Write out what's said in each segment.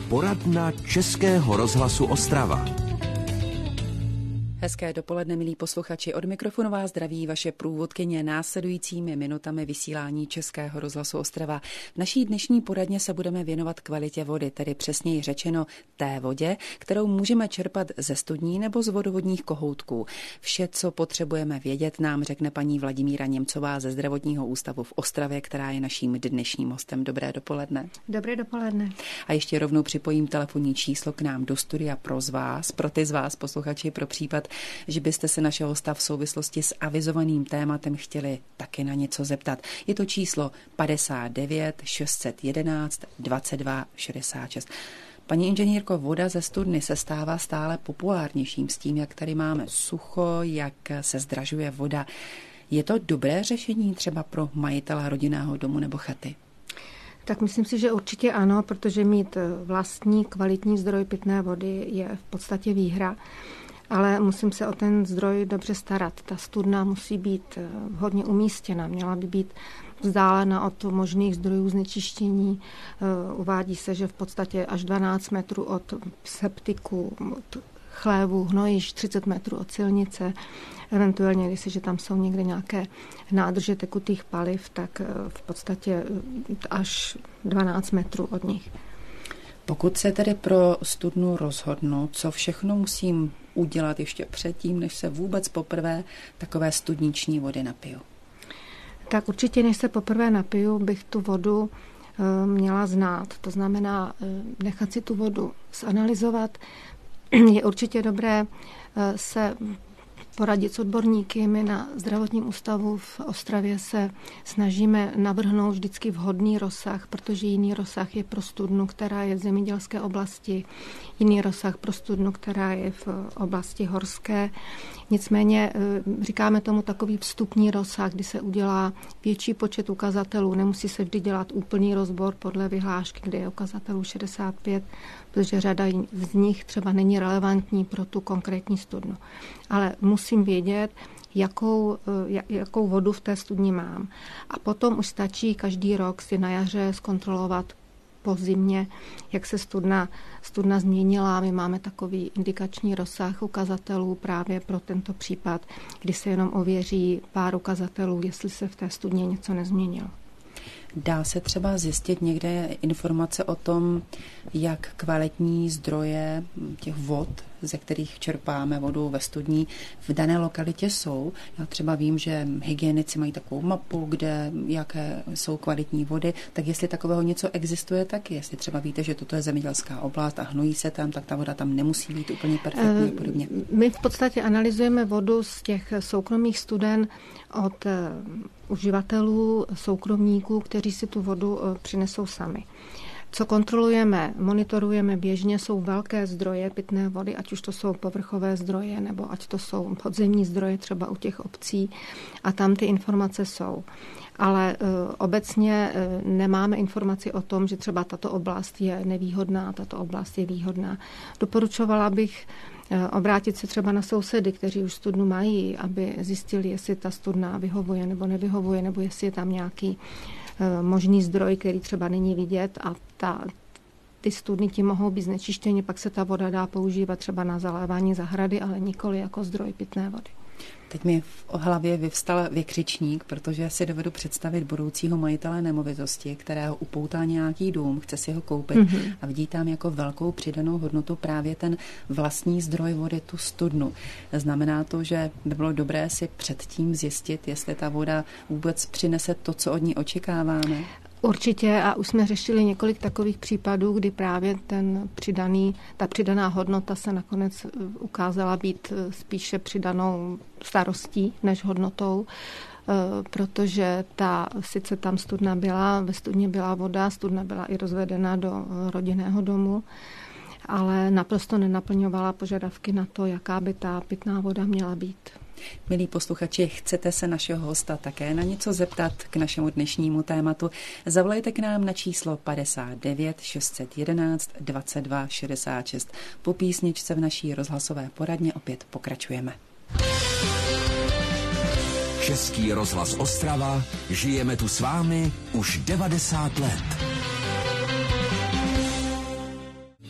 Poradna Českého rozhlasu Ostrava. Hezké dopoledne, milí posluchači. Od mikrofonu vás zdraví vaše průvodkyně následujícími minutami vysílání Českého rozhlasu Ostrava. V naší dnešní poradně se budeme věnovat kvalitě vody, tedy přesněji řečeno té vodě, kterou můžeme čerpat ze studní nebo z vodovodních kohoutků. Vše, co potřebujeme vědět, nám řekne paní Vladimíra Němcová ze Zdravotního ústavu v Ostravě, která je naším dnešním hostem. Dobré dopoledne. Dobré dopoledne. A ještě rovnou připojím telefonní číslo k nám do studia pro ty z vás, posluchači, pro případ, že byste se našeho hosta v souvislosti s avizovaným tématem chtěli taky na něco zeptat. Je to číslo 59 611 22 66. Paní inženýrko, voda ze studny se stává stále populárnějším s tím, jak tady máme sucho, jak se zdražuje voda. Je to dobré řešení třeba pro majitele rodinného domu nebo chaty? Tak myslím si, že určitě ano, protože mít vlastní kvalitní zdroj pitné vody je v podstatě výhra. Ale musím se o ten zdroj dobře starat. Ta studna musí být hodně umístěna, měla by být vzdálena od možných zdrojů znečištění. Uvádí se, že v podstatě až 12 metrů od septiku, od chlévu, hnojišť, 30 metrů od silnice. Eventuálně, když tam jsou někde nějaké nádrže tekutých paliv, tak v podstatě až 12 metrů od nich. Pokud se tedy pro studnu rozhodnu, co všechno musím udělat ještě předtím, než se vůbec poprvé takové studniční vody napiju? Tak určitě, než se poprvé napiju, bych tu vodu měla znát. To znamená nechat si tu vodu zanalyzovat. Je určitě dobré se poradit s odborníky. My na Zdravotním ústavu v Ostravě se snažíme navrhnout vždycky vhodný rozsah, protože jiný rozsah je pro studnu, která je v zemědělské oblasti, jiný rozsah pro studnu, která je v oblasti horské. Nicméně říkáme tomu takový vstupní rozsah, kdy se udělá větší počet ukazatelů. Nemusí se vždy dělat úplný rozbor podle vyhlášky, kde je ukazatelů 65, protože řada z nich třeba není relevantní pro tu konkrétní studnu. Ale musím vědět, jakou vodu v té studni mám. A potom už stačí každý rok si na jaře zkontrolovat po zimě, jak se studna změnila. My máme takový indikační rozsah ukazatelů právě pro tento případ, kdy se jenom ověří pár ukazatelů, jestli se v té studně něco nezměnilo. Dá se třeba zjistit někde informace o tom, jak kvalitní zdroje těch vod, ze kterých čerpáme vodu ve studní, v dané lokalitě jsou? Já třeba vím, že hygienici mají takovou mapu, kde jaké jsou kvalitní vody, tak jestli takového něco existuje taky, jestli třeba víte, že toto je zemědělská oblast a hnojí se tam, tak ta voda tam nemusí být úplně perfektní a podobně. My v podstatě analyzujeme vodu z těch soukromých studen od uživatelů, soukromníků, kteří si tu vodu přinesou sami. Co kontrolujeme, monitorujeme běžně, jsou velké zdroje pitné vody, ať už to jsou povrchové zdroje, nebo ať to jsou podzemní zdroje třeba u těch obcí a tam ty informace jsou. Ale obecně nemáme informaci o tom, že třeba tato oblast je nevýhodná, tato oblast je výhodná. Doporučovala bych obrátit se třeba na sousedy, kteří už studnu mají, aby zjistili, jestli ta studna vyhovuje nebo nevyhovuje, nebo jestli je tam nějaký možný zdroj, který třeba není vidět a ty studny tím mohou být znečištěny, pak se ta voda dá používat třeba na zalévání zahrady, ale nikoli jako zdroj pitné vody. Teď mi v hlavě vyvstal vykřičník, protože si dovedu představit budoucího majitele nemovitosti, kterého upoutá nějaký dům, chce si ho koupit a vidí tam jako velkou přidanou hodnotu právě ten vlastní zdroj vody, tu studnu. Znamená to, že by bylo dobré si předtím zjistit, jestli ta voda vůbec přinese to, co od ní očekáváme? Určitě a už jsme řešili několik takových případů, kdy právě ta přidaná hodnota se nakonec ukázala být spíše přidanou starostí než hodnotou, protože sice tam studna byla, ve studně byla voda, studna byla i rozvedena do rodinného domu, ale naprosto nenaplňovala požadavky na to, jaká by ta pitná voda měla být. Milí posluchači, chcete se našeho hosta také na něco zeptat k našemu dnešnímu tématu? Zavolejte k nám na číslo 59 611 22 66. Po písničce v naší rozhlasové poradně opět pokračujeme. Český rozhlas Ostrava, žijeme tu s vámi už 90 let.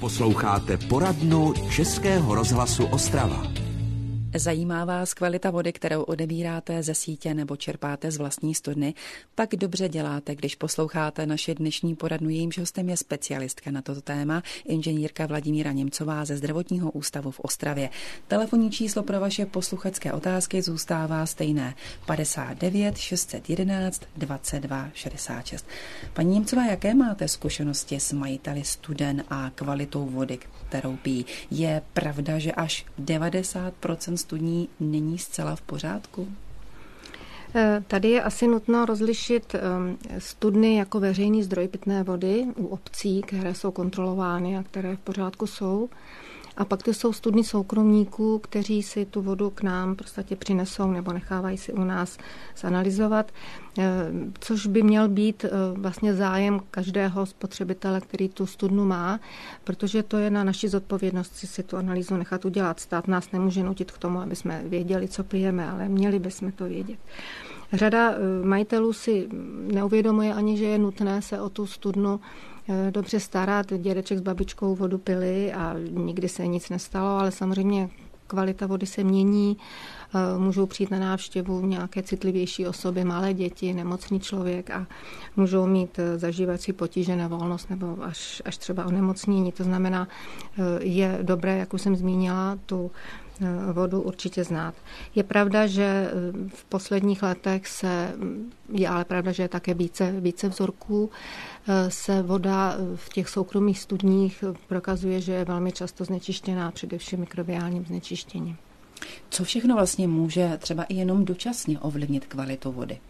Posloucháte poradnu Českého rozhlasu Ostrava. Zajímá vás kvalita vody, kterou odebíráte ze sítě nebo čerpáte z vlastní studny? Tak dobře děláte, když posloucháte naši dnešní poradnu. Jejímž hostem je specialistka na toto téma, inženýrka Vladimíra Němcová ze Zdravotního ústavu v Ostravě. Telefonní číslo pro vaše posluchačské otázky zůstává stejné 59 611 22 66. Paní Němcová, jaké máte zkušenosti s majiteli studen a kvalitou vody, kterou pijí? Je pravda, že až 90% studní není zcela v pořádku? Tady je asi nutno rozlišit studny jako veřejný zdroj pitné vody u obcí, které jsou kontrolovány a které v pořádku jsou. A pak to jsou studny soukromníků, kteří si tu vodu k nám prostě přinesou nebo nechávají si u nás zanalyzovat, což by měl být vlastně zájem každého spotřebitele, který tu studnu má, protože to je na naší zodpovědnosti si tu analýzu nechat udělat. Stát nás nemůže nutit k tomu, aby jsme věděli, co pijeme, ale měli bychom to vědět. Řada majitelů si neuvědomuje ani, že je nutné se o tu studnu dobře starat. Dědeček s babičkou vodu pili a nikdy se nic nestalo, ale samozřejmě kvalita vody se mění. Můžou přijít na návštěvu nějaké citlivější osoby, malé děti, nemocný člověk a můžou mít zažívací potíže, nevolnost nebo až třeba onemocnění. To znamená, je dobré, jak už jsem zmínila, tu vodu určitě znát. Je pravda, že v posledních letech je ale pravda, že je také více vzorků, se voda v těch soukromých studních prokazuje, že je velmi často znečištěná, především mikrobiálním znečištěním. Co všechno vlastně může třeba i jenom dočasně ovlivnit kvalitu vody?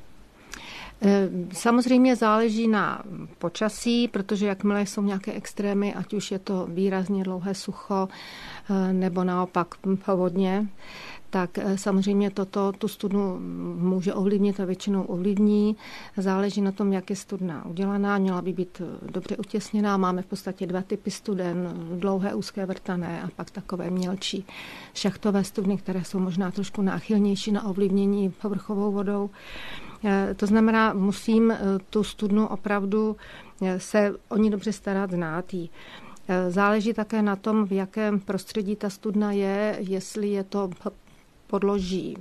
Samozřejmě záleží na počasí, protože jakmile jsou nějaké extrémy, ať už je to výrazně dlouhé sucho nebo naopak povodně, tak samozřejmě tu studnu může ovlivnit a většinou ovlivní. Záleží na tom, jak je studna udělaná. Měla by být dobře utěsněná. Máme v podstatě 2 typy studen, dlouhé, úzké, vrtané a pak takové mělčí šachtové studny, které jsou možná trošku náchylnější na ovlivnění povrchovou vodou. To znamená, musím tu studnu opravdu se o ní dobře starat, znát jí. Záleží také na tom, v jakém prostředí ta studna je, jestli je to podloží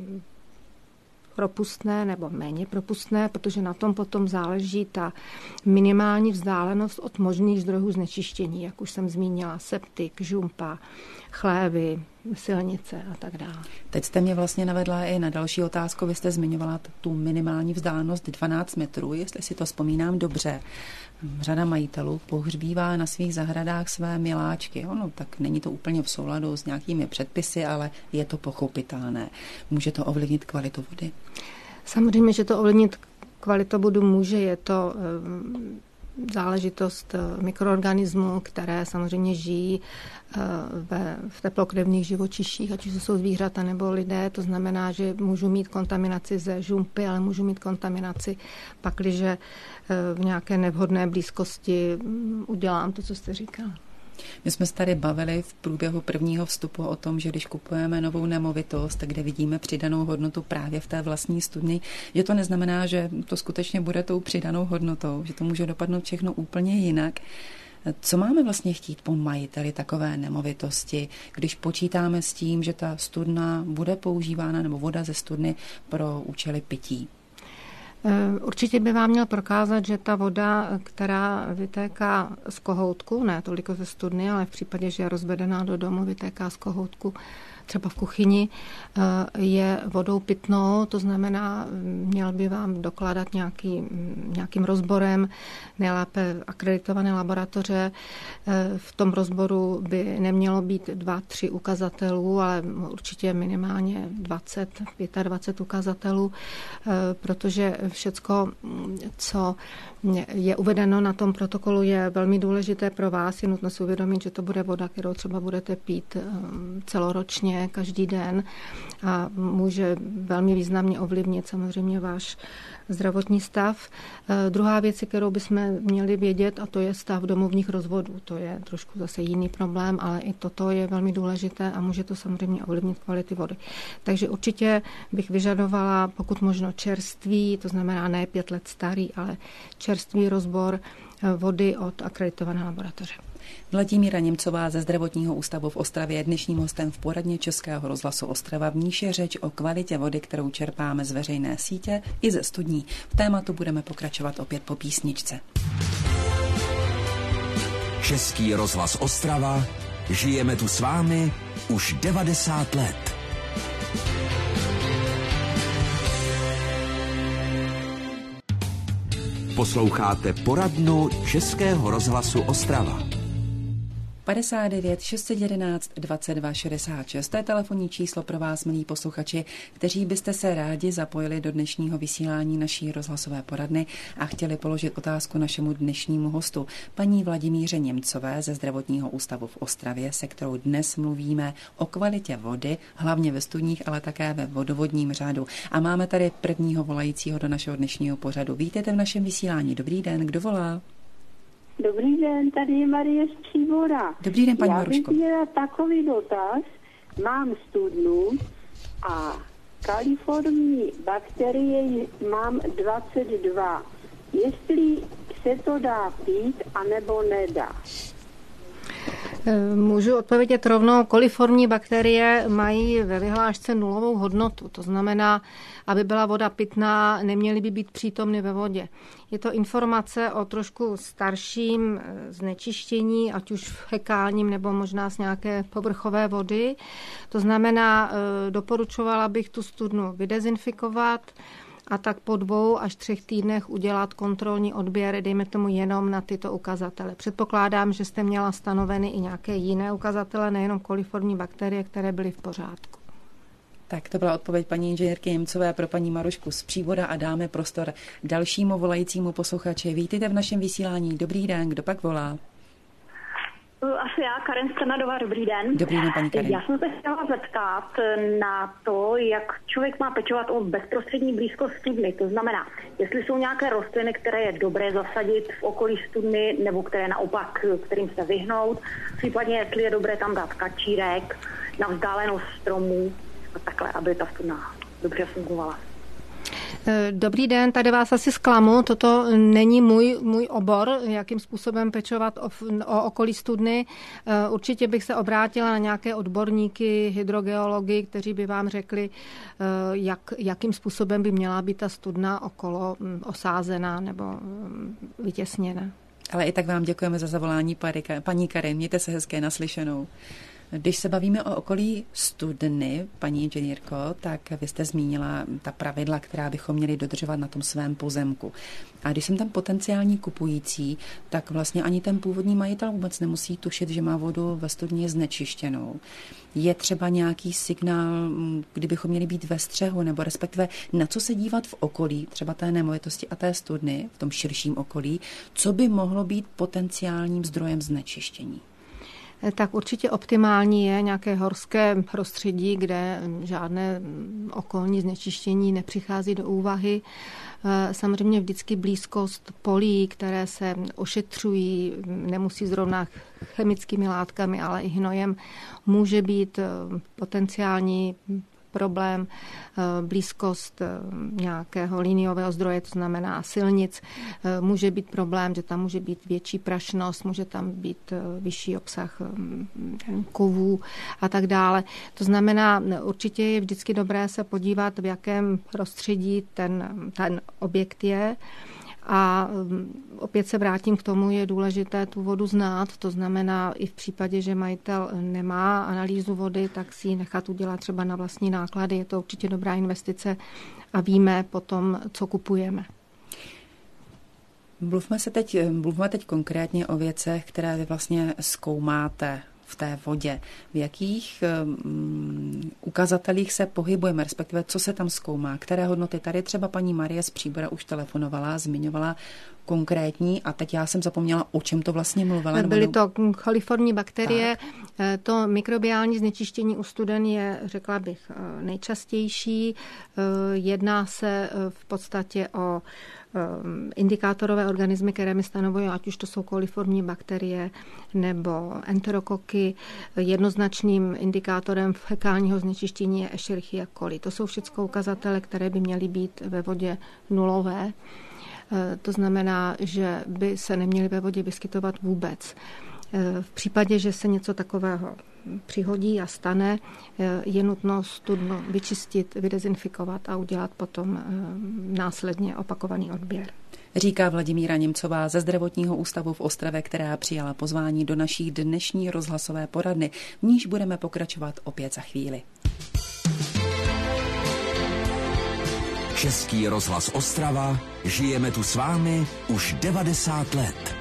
propustné nebo méně propustné, protože na tom potom záleží ta minimální vzdálenost od možných zdrojů znečištění, jak už jsem zmínila, septik, žumpa, chlévy, silnice a tak dále. Teď jste mě vlastně navedla i na další otázku. Vy jste zmiňovala tu minimální vzdálenost 12 metrů, jestli si to vzpomínám dobře. Řada majitelů pohřbívá na svých zahradách své miláčky. Ono tak není to úplně v souladu s nějakými předpisy, ale je to pochopitelné. Může to ovlivnit kvalitu vody? Samozřejmě, že to ovlivnit kvalitu vody může. Je to záležitost mikroorganismů, které samozřejmě žijí v teplokrevných živočiších, ať už to jsou zvířata nebo lidé. To znamená, že můžu mít kontaminaci ze žumpy, ale můžu mít kontaminaci pakliže v nějaké nevhodné blízkosti udělám to, co jste říkala. My jsme se tady bavili v průběhu prvního vstupu o tom, že když kupujeme novou nemovitost, kde vidíme přidanou hodnotu právě v té vlastní studni, že to neznamená, že to skutečně bude tou přidanou hodnotou, že to může dopadnout všechno úplně jinak. Co máme vlastně chtít po majiteli takové nemovitosti, když počítáme s tím, že ta studna bude používána nebo voda ze studny pro účely pití? Určitě by vám měl prokázat, že ta voda, která vytéká z kohoutku, ne toliko ze studny, ale v případě, že je rozvedená do domu, vytéká z kohoutku třeba v kuchyni, je vodou pitnou, to znamená, měl by vám dokládat nějakým rozborem, nejlépe akreditované laboratoře. V tom rozboru by nemělo být 2-3 ukazatelů, ale určitě minimálně 25 ukazatelů, protože všecko, co je uvedeno na tom protokolu, je velmi důležité pro vás. Je nutno si uvědomit, že to bude voda, kterou třeba budete pít celoročně, každý den a může velmi významně ovlivnit samozřejmě váš zdravotní stav. Druhá věc, kterou bychom měli vědět, a to je stav domovních rozvodů. To je trošku zase jiný problém, ale i toto je velmi důležité a může to samozřejmě ovlivnit kvality vody. Takže určitě bych vyžadovala, pokud možno čerstvý, to znamená ne 5 let starý, ale čerstvý rozbor vody od akreditované laboratoře. Vladimíra Němcová ze Zdravotního ústavu v Ostravě je dnešním hostem v poradně Českého rozhlasu Ostrava, v níž je řeč o kvalitě vody, kterou čerpáme z veřejné sítě i ze studní. V tématu budeme pokračovat opět po písničce. Český rozhlas Ostrava, žijeme tu s vámi už 90 let. Posloucháte poradnu Českého rozhlasu Ostrava. 59 611 22 66. To je telefonní číslo pro vás, milí posluchači, kteří byste se rádi zapojili do dnešního vysílání naší rozhlasové poradny a chtěli položit otázku našemu dnešnímu hostu, paní Vladimíře Němcové ze Zdravotního ústavu v Ostravě, se kterou dnes mluvíme o kvalitě vody, hlavně ve studních, ale také ve vodovodním řádu. A máme tady prvního volajícího do našeho dnešního pořadu. Vítejte v našem vysílání. Dobrý den, kdo volá? Dobrý den, tady je Marie z Příbora. Dobrý den, paní Maruško. Já bych měla takový dotaz. Mám studnu a kaliformní bakterie mám 22. Jestli se to dá pít, anebo nedá? Můžu odpovědět rovnou. Koliformní bakterie mají ve vyhlášce nulovou hodnotu. To znamená, aby byla voda pitná, neměly by být přítomny ve vodě. Je to informace o trošku starším znečištění, ať už fekálním nebo možná z nějaké povrchové vody. To znamená, doporučovala bych tu studnu vydezinfikovat a tak po 2 až 3 týdnech udělat kontrolní odběr, dejme tomu jenom na tyto ukazatele. Předpokládám, že jste měla stanoveny i nějaké jiné ukazatele, nejenom koliformní bakterie, které byly v pořádku. Tak to byla odpověď paní inženýrky Němcové pro paní Marušku z Příboda a dáme prostor dalšímu volajícímu posluchači. Vítejte v našem vysílání. Dobrý den, kdo pak volá? Asi já, Karen Strnadová, dobrý den. Dobrý den, paní Karen. Já jsem se chtěla zeptat na to, jak člověk má pečovat o bezprostřední blízkost studny. To znamená, jestli jsou nějaké rostliny, které je dobré zasadit v okolí studny, nebo které naopak, kterým se vyhnout. Případně, jestli je dobré tam dát kačírek na vzdálenost stromů a takhle, aby ta studna dobře fungovala. Dobrý den, tady vás asi zklamu, toto není můj obor, jakým způsobem pečovat o okolí studny. Určitě bych se obrátila na nějaké odborníky, hydrogeology, kteří by vám řekli, jakým způsobem by měla být ta studna okolo osázena nebo vytěsněna. Ale i tak vám děkujeme za zavolání, paní Karen, mějte se hezké, naslyšenou. Když se bavíme o okolí studny, paní inženýrko, tak vy jste zmínila ta pravidla, která bychom měli dodržovat na tom svém pozemku. A když jsem tam potenciální kupující, tak vlastně ani ten původní majitel vůbec nemusí tušit, že má vodu ve studni znečištěnou. Je třeba nějaký signál, kdybychom měli být ve střehu, nebo respektive na co se dívat v okolí, třeba té nemovitosti a té studny, v tom širším okolí, co by mohlo být potenciálním zdrojem znečištění? Tak určitě optimální je nějaké horské prostředí, kde žádné okolní znečištění nepřichází do úvahy. Samozřejmě vždycky blízkost polí, které se ošetřují, nemusí zrovna chemickými látkami, ale i hnojem, může být potenciální problém. Blízkost nějakého liniového zdroje, to znamená silnic, může být problém, že tam může být větší prašnost, může tam být vyšší obsah kovů a tak dále. To znamená, určitě je vždycky dobré se podívat, v jakém prostředí ten objekt je. A opět se vrátím k tomu, je důležité tu vodu znát, to znamená i v případě, že majitel nemá analýzu vody, tak si ji nechat udělat třeba na vlastní náklady. Je to určitě dobrá investice a víme potom, co kupujeme. Mluvme teď konkrétně o věcech, které vy vlastně zkoumáte v té vodě. V jakých ukazatelích se pohybujeme, respektive co se tam zkoumá, které hodnoty. Tady třeba paní Marie z Příbora už telefonovala, zmiňovala konkrétní a teď já jsem zapomněla, o čem to vlastně mluvila. Byly to koliformní bakterie. Tak. To mikrobiální znečištění u studen je, řekla bych, nejčastější. Jedná se v podstatě o indikátorové organismy, které mi stanovují, ať už to jsou koliformní bakterie nebo enterokoky. Jednoznačným indikátorem fekálního znečištění je Escherichia coli. To jsou všechno ukazatele, které by měly být ve vodě nulové. To znamená, že by se neměly ve vodě vyskytovat vůbec. V případě, že se něco takového přihodí a stane, je nutno studnu vyčistit, vydezinfikovat a udělat potom následně opakovaný odběr. Říká Vladimíra Němcová ze Zdravotního ústavu v Ostravě, která přijala pozvání do naší dnešní rozhlasové poradny, v níž budeme pokračovat opět za chvíli. Český rozhlas Ostrava, žijeme tu s vámi už 90 let.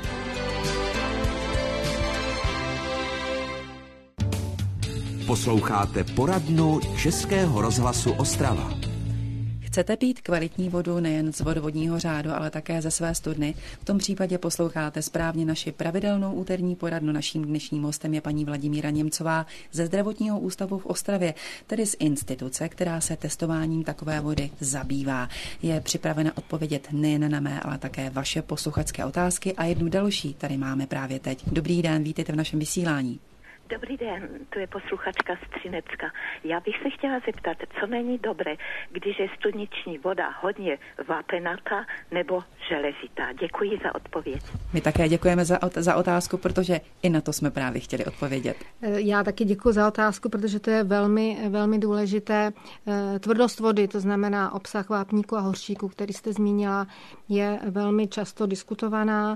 Posloucháte poradnu Českého rozhlasu Ostrava. Chcete pít kvalitní vodu nejen z vodovodního řádu, ale také ze své studny? V tom případě posloucháte správně naši pravidelnou úterní poradnu. Naším dnešním hostem je paní Vladimíra Němcová ze Zdravotního ústavu v Ostravě, tedy z instituce, která se testováním takové vody zabývá. Je připravena odpovědět nejen na mé, ale také vaše posluchačské otázky a jednu další tady máme právě teď. Dobrý den, vítejte v našem vysílání. Dobrý den, tu je posluchačka z Třinecka. Já bych se chtěla zeptat, co není dobré, když je studniční voda hodně vápenatá nebo železitá. Děkuji za odpověď. My také děkujeme za otázku, protože i na to jsme právě chtěli odpovědět. Já taky děkuji za otázku, protože to je velmi, velmi důležité. Tvrdost vody, to znamená obsah vápníku a hořčíku, který jste zmínila, je velmi často diskutovaná.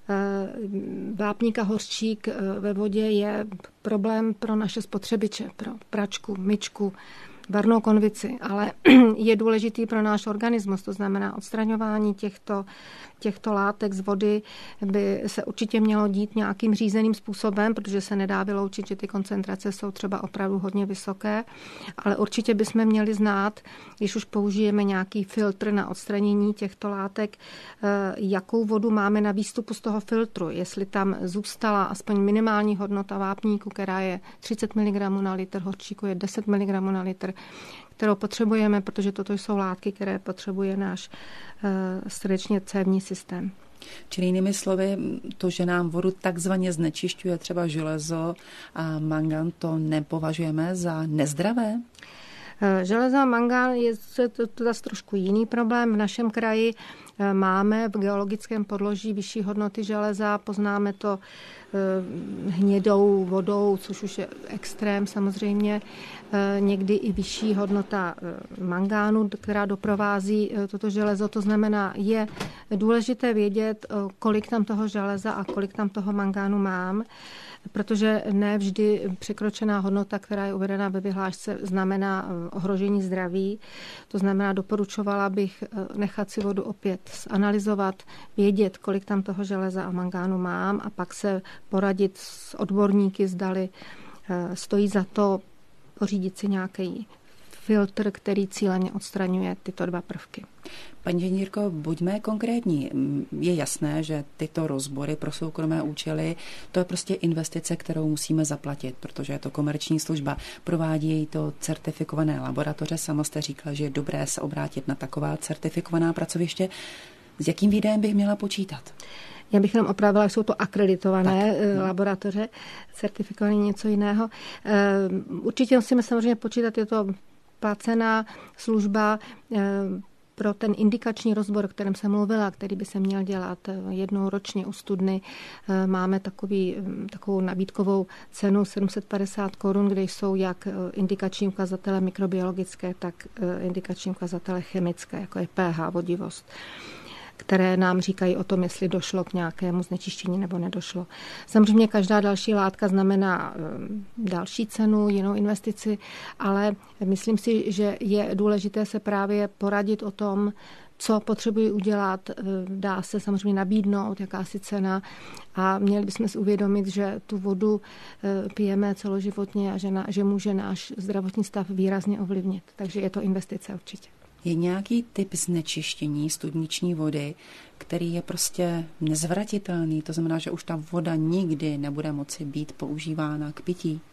Vápník a hořčík ve vodě je problém pro naše spotřebiče, pro pračku, myčku, varnou konvici, ale je důležitý pro náš organismus, to znamená odstraňování těchto látek z vody by se určitě mělo dít nějakým řízeným způsobem, protože se nedá vyloučit, že ty koncentrace jsou třeba opravdu hodně vysoké, ale určitě bychom měli znát, když už použijeme nějaký filtr na odstranění těchto látek, jakou vodu máme na výstupu z toho filtru, jestli tam zůstala aspoň minimální hodnota vápníku, která je 30 mg na litr, hořčíku je 10 mg na litr, kterou potřebujeme, protože toto jsou látky, které potřebuje náš srdečně cévní systém. Čili jinými slovy, to, že nám vodu takzvaně znečišťuje třeba železo a mangan, to nepovažujeme za nezdravé? Železo a mangan je to zase trošku jiný problém. V našem kraji máme v geologickém podloží vyšší hodnoty železa, poznáme to hnědou vodou, což už je extrém samozřejmě, někdy i vyšší hodnota mangánu, která doprovází toto železo. To znamená, je důležité vědět, kolik tam toho železa a kolik tam toho mangánu mám, protože ne vždy překročená hodnota, která je uvedena ve vyhlášce, znamená ohrožení zdraví. To znamená, doporučovala bych nechat si vodu opět zanalyzovat, vědět, kolik tam toho železa a mangánu mám a pak se poradit s odborníky, zdali stojí za to pořídit si nějaký filtr, který cíleně odstraňuje tyto dva prvky. Paní inženýrko, buďme konkrétní. Je jasné, že tyto rozbory pro soukromé účely, to je prostě investice, kterou musíme zaplatit, protože je to komerční služba. Provádějí to certifikované laboratoře. Sama jste říkala, že je dobré se obrátit na taková certifikovaná pracoviště. S jakým výdajem bych měla počítat? Já bych jenom opravila, že jsou to akreditované laboratoře, certifikované něco jiného. Určitě musíme samozřejmě počítat, je to placená služba pro ten indikační rozbor, o kterém jsem mluvila, který by se měl dělat jednou ročně u studny. Máme takovou nabídkovou cenu 750 Kč, kde jsou jak indikační ukazatele mikrobiologické, tak indikační ukazatele chemické, jako je pH, vodivost, které nám říkají o tom, jestli došlo k nějakému znečištění nebo nedošlo. Samozřejmě každá další látka znamená další cenu, jinou investici, ale myslím si, že je důležité se právě poradit o tom, co potřebuji udělat, dá se samozřejmě nabídnout, jakási cena a měli bychom si uvědomit, že tu vodu pijeme celoživotně a že může náš zdravotní stav výrazně ovlivnit. Takže je to investice určitě. Je nějaký typ znečištění studniční vody, který je prostě nezvratitelný, to znamená, že už ta voda nikdy nebude moci být používána k pití?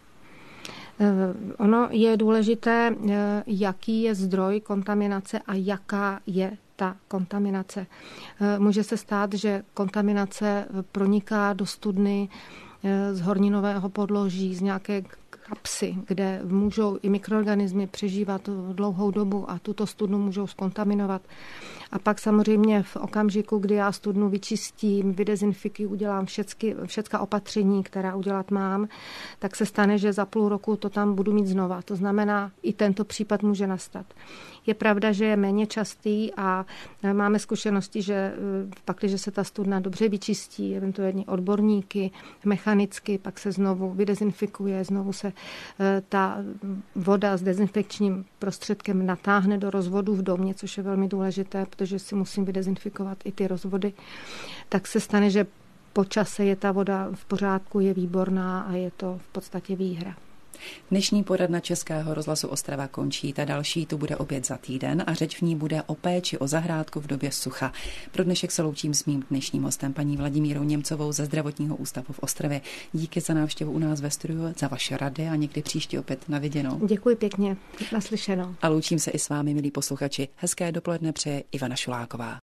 Ono je důležité, jaký je zdroj kontaminace a jaká je ta kontaminace. Může se stát, že kontaminace proniká do studny z horninového podloží, z nějaké kapsy, kde můžou i mikroorganismy přežívat dlouhou dobu a tuto studnu můžou zkontaminovat. A pak samozřejmě v okamžiku, kdy já studnu vyčistím, vydezinfikuji, udělám všecka opatření, která udělat mám, tak se stane, že za půl roku to tam budu mít znova. To znamená, i tento případ může nastat. Je pravda, že je méně častý a máme zkušenosti, že pak, když se ta studna dobře vyčistí, eventuálně odborníky, mechanicky, pak se znovu vydezinfikuje, znovu se ta voda s dezinfekčním prostředkem natáhne do rozvodu v domě, což je velmi důležité, protože si musím vydezinfikovat i ty rozvody, tak se stane, že po čase je ta voda v pořádku, je výborná a je to v podstatě výhra. Dnešní poradna Českého rozhlasu Ostrava končí, ta další tu bude opět za týden a řeč v ní bude o péči o zahrádku v době sucha. Pro dnešek se loučím s mým dnešním hostem, paní Vladimírou Němcovou ze Zdravotního ústavu v Ostravě. Díky za návštěvu u nás ve studiu, za vaše rady a někdy příště opět na viděnou. Děkuji pěkně, naslyšenou. A loučím se i s vámi, milí posluchači. Hezké dopoledne přeje Ivana Šuláková.